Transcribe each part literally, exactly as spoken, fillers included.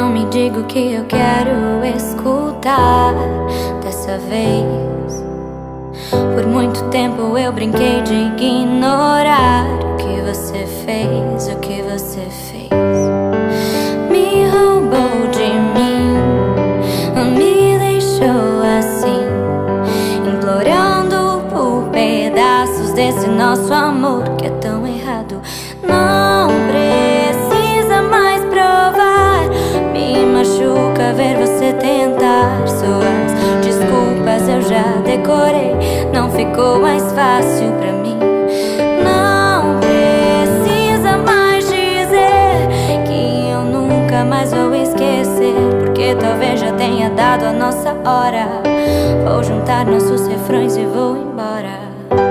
Não me diga o que eu quero escutar dessa vez. Por muito tempo eu brinquei de ignorar o que você fez, o que você fez. Me roubou de mim, me deixou assim, implorando por pedaços desse nosso amor que é tão errado. Não precisa mais provar, me machuca ver você tentar. Suas desculpas eu já decorei, não ficou mais fácil pra mim. Não precisa mais dizer que eu nunca mais vou esquecer, porque talvez já tenha dado a nossa hora. Vou juntar nossos refrões e vou embora.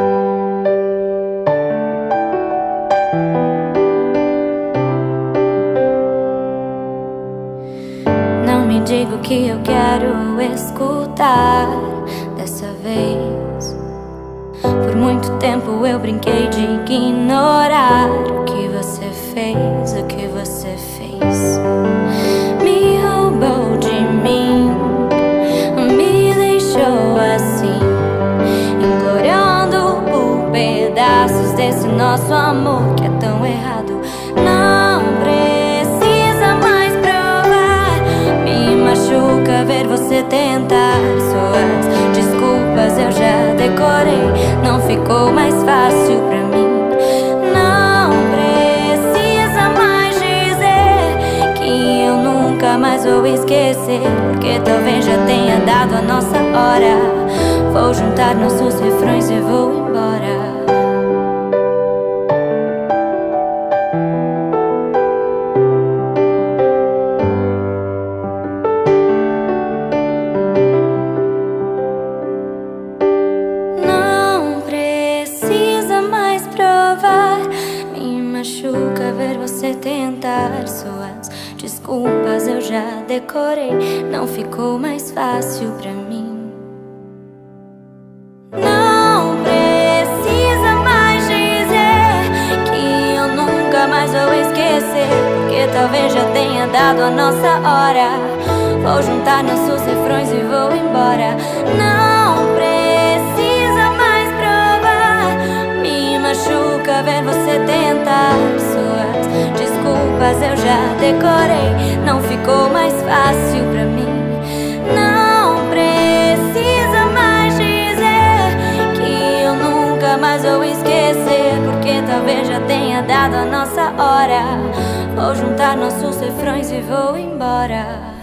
Não me diga o que eu quero escutar dessa vez. Por muito tempo eu brinquei de ignorar o que você fez, o que você fez. Me roubou de mim, me deixou assim, implorando por pedaços desse nosso amor que é tão errado. Não precisa mais provar, me machuca ver você tentar. Suas desculpas eu já decorei, não ficou mais fácil pra mim. Não precisa mais dizer que eu nunca mais vou esquecer, porque talvez já tenha dado a nossa hora. Vou juntar nossos refrões e vou embora. Me machuca ver você tentar. Suas desculpas eu já decorei, não ficou mais fácil pra mim. Não precisa mais dizer que eu nunca mais vou esquecer, porque talvez já tenha dado a nossa hora. Vou juntar nossos refrões e vou embora. Não precisa mais provar, me machuca ver você tentar. Suas desculpas eu já decorei, não ficou mais fácil pra mim. Não precisa mais dizer que eu nunca mais vou esquecer, porque talvez já tenha dado a nossa hora. Vou juntar nossos refrões e vou embora.